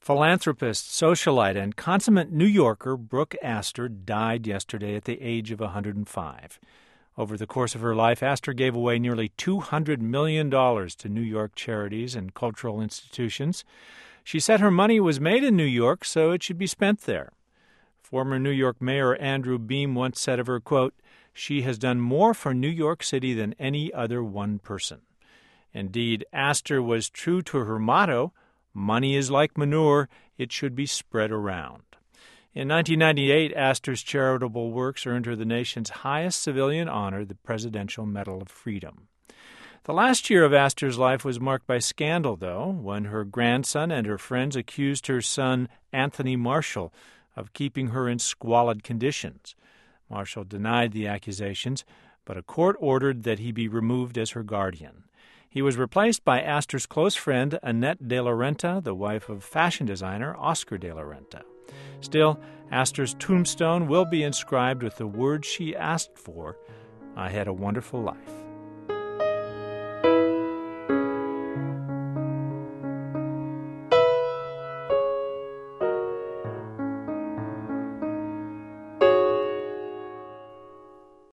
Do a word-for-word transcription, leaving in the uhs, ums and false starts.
Philanthropist, socialite, and consummate New Yorker Brooke Astor died yesterday at the age of one hundred five. Over the course of her life, Astor gave away nearly two hundred million dollars to New York charities and cultural institutions. She said her money was made in New York, so it should be spent there. Former New York Mayor Andrew Beam once said of her, quote, "She has done more for New York City than any other one person." Indeed, Astor was true to her motto, "Money is like manure, it should be spread around." In nineteen ninety-eight, Astor's charitable works earned her the nation's highest civilian honor, the Presidential Medal of Freedom. The last year of Astor's life was marked by scandal, though, when her grandson and her friends accused her son, Anthony Marshall, of keeping her in squalid conditions. Marshall denied the accusations, but a court ordered that he be removed as her guardian. He was replaced by Astor's close friend, Annette de la Renta, the wife of fashion designer Oscar de la Renta. Still, Astor's tombstone will be inscribed with the words she asked for, "I had a wonderful life."